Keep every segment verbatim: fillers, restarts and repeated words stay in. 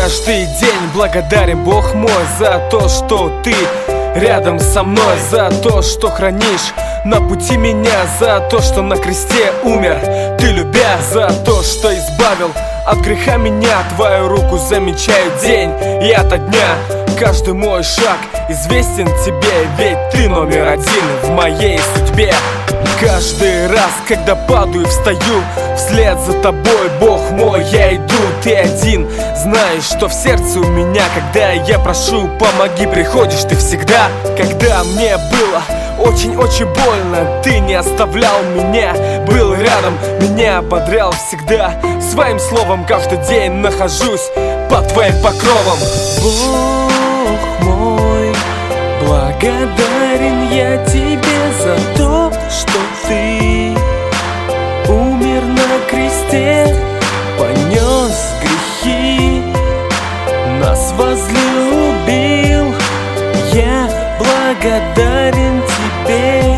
каждый день благодарен, Бог мой, за то, что Ты рядом со мной, за то, что хранишь на пути меня, за то, что на кресте умер Ты, любя, за то, что избавил от греха меня. Твою руку замечаю день и ото дня. Каждый мой шаг известен Тебе, ведь Ты номер один в моей судьбе. Каждый раз, когда падаю, встаю вслед за Тобой, Бог мой, я иду, Ты один. Знаешь, что в сердце у меня, когда я прошу, помоги, приходишь Ты всегда. Когда мне было очень-очень больно, Ты не оставлял меня, был рядом, меня ободрял всегда. Своим словом каждый день нахожусь под Твоим покровом. Бог мой, благодарен я Тебе за то, что Ты умер на кресте, понес грехи, нас возлюбил. Я благодарен Тебе,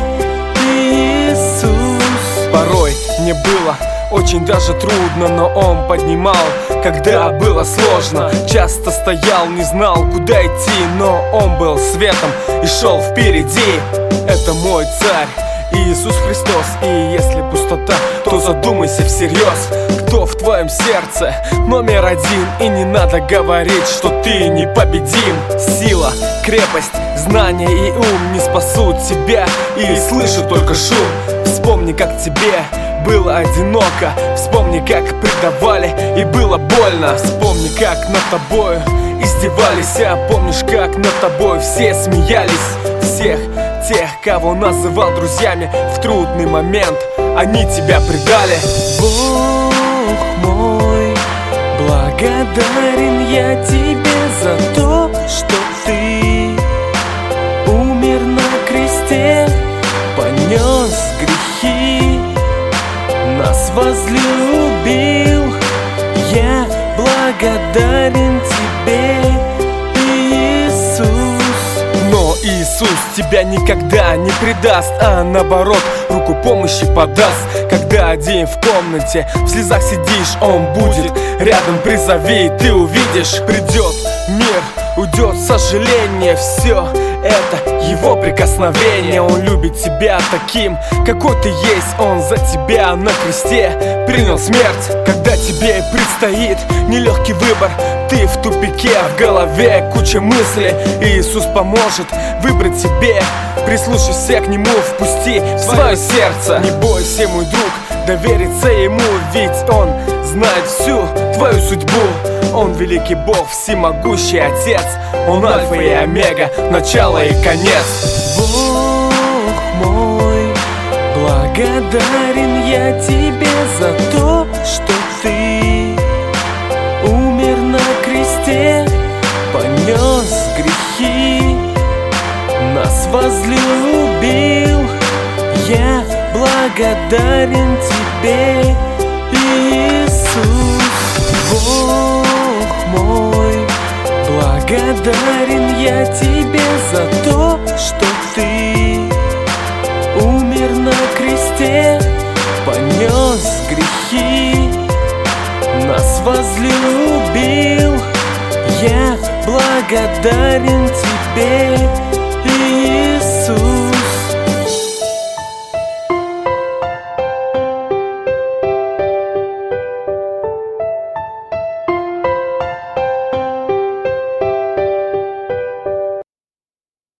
Иисус. Порой мне было очень даже трудно, но Он поднимал, когда было сложно. Часто стоял, не знал, куда идти, но Он был светом и шел впереди. Это мой Царь, Иисус Христос. И если пустота, то задумайся всерьез, кто в твоем сердце номер один. И не надо говорить, что ты непобедим. Сила, крепость, знание и ум не спасут тебя, и слышу только шум. Вспомни, как тебе было одиноко, вспомни, как предавали и было больно. Вспомни, как над тобою издевались, а помнишь, как над тобой все смеялись. Всех тех, кого называл друзьями в трудный момент, они тебя предали. Бог мой, благодарен я Тебе за то, что Ты умер на кресте, понес грехи, нас возлюбил. Я благодарен Тебе, Иисус. Но Иисус тебя никогда не предаст, а наоборот руку помощи подаст. Когда один в комнате в слезах сидишь, Он будет рядом, призови, ты увидишь. Придет мир, уйдет сожаление, все это Его прикосновение. Он любит тебя таким, какой ты есть. Он за тебя на кресте принял смерть. Когда тебе предстоит нелегкий выбор, ты в тупике, в голове куча мыслей, Иисус поможет выбрать тебе. Прислушайся к Нему, впусти в свое сердце. Не бойся, мой друг, довериться Ему, ведь Он знает всю твою судьбу. Он великий Бог, всемогущий Отец. Он альфа и омега, начало и конец. Бог мой, благодарен я Тебе за то, что Ты умер на кресте, понес грехи, нас возлюбил. Я благодарен Тебе, Иисус. Бог мой, благодарен я Тебе за то, что Ты умер на кресте, понес грехи, нас возлюбил. Я благодарен Тебе, Иисус.